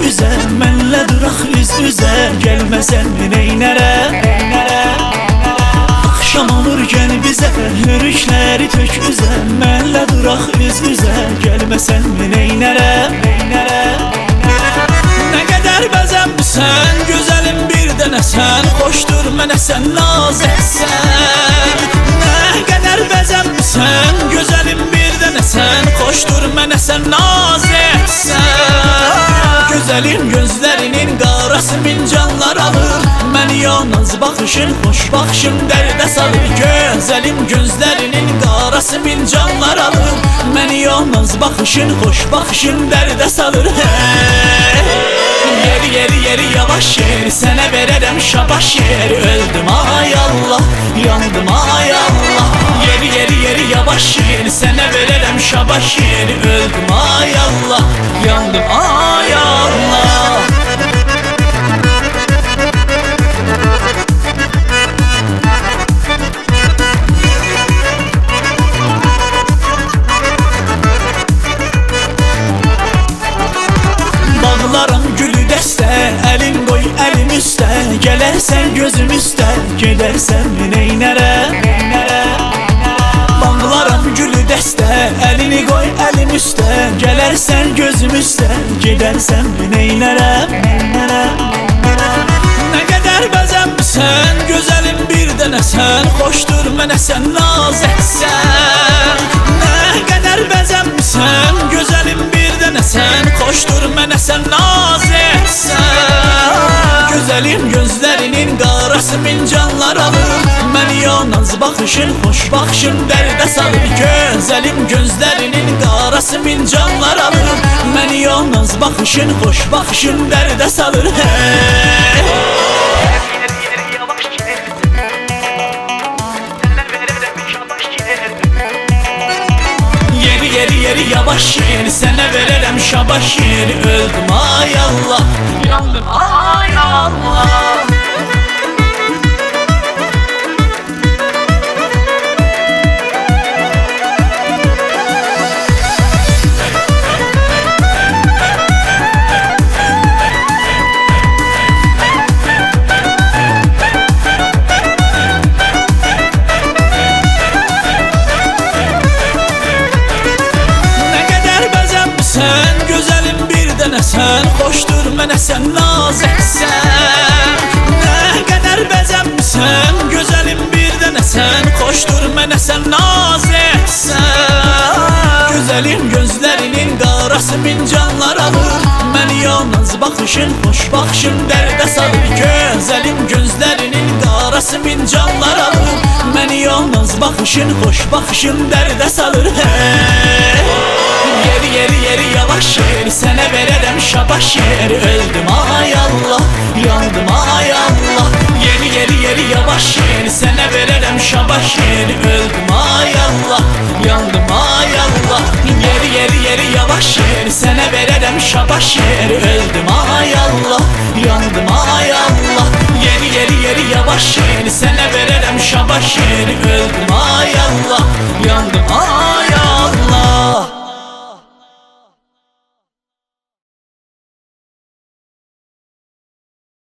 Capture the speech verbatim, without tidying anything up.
üzə, mənlə duraq üz üzə. Gəlməsən neynərəm, neynərəm. Axşam olur gəl bizə, hörükləri tök üzə. Mənlə duraq üz üzə, gəlməsən neynərəm, neynərəm. Nə qədər bəzəmsən, gözəlim bir dənə sən. Xoşdur mənə sən naz etsən. Nə qədər bəzəmsən, gözəlim bir dənə sən. Xoşdur mənə sən naz etsən. Gözəlim gözlərinin qarası min canlar alır. Məni yalnız baxışın, xoş baxışın dərdə salır. Gözəlim gözlərinin qarası min canlar alır. Məni yalnız baxışın, xoş baxışın dərdə salır. Hey! Yeri yeri yeri yavaş yer, sənə verərəm şabaş yer. Öldüm ay Allah, yandım ay Allah. Yeri yeri yeri yavaş yer, sənə verərəm şabaş yer. Öldüm ay Allah, yandım ay Allah. Bağlaram gülü dəstə, əlin qoy əlim üstə. Gələrsən gözüm üstə, gedərsən neynərəm, neynərəm. Bağlaram gülü dəstə, əlini qoy əlim üstə. Gələrsən gözüm üstə, gedərsən neynərəm, neynərəm. Nə qədər bəzəmsən, gözəlim bir dənə sən. Xoşdur mənə sən naz etsən. Nə qədər bəzəmsən, gözəlim bir dənə sən. Xoşdur mənə sən naz etsən. Gözəlim gözlərinin qarası min canlar alır. Məni yalnız baxışın, xoş baxışın dərdə salır. Gözəlim gözlərinin qarası min canlar alır. Məni yalnız baxışın, xoş baxışın dərdə salır. Hey! Yeri yeri yeri yavaş yer, sənə verərəm şabaş yer. Öldüm ay Allah, yandım ay Allah. Sən gözəlim bir dənə sən. Xoşdur mənə sən naz etsən. Nə qədər bəzəmsən, gözəlim bir dənə sən. Xoşdur mənə sən naz etsən. Gözəlim gözlərinin qarası min canlar alır. Məni yalnız baxışın, xoş baxışın dərdə salır. Gözəlim gözlərinin qarası min canlar alır. Məni yalnız baxışın, xoş baxışın dərdə salır. Hey! Yeri yeri yeri yavaş yer, sənə verərəm şabaş yer. Öldüm ay Allah, yandım ay Allah. Yeri yeri yeri yavaş yer, sənə verərəm şabaş yer. Öldüm ay Allah, yandım ay Allah. Yeri yeri yeri yavaş yer, sənə verərəm şabaş yer. Öldüm ay Allah, yandım ay Allah.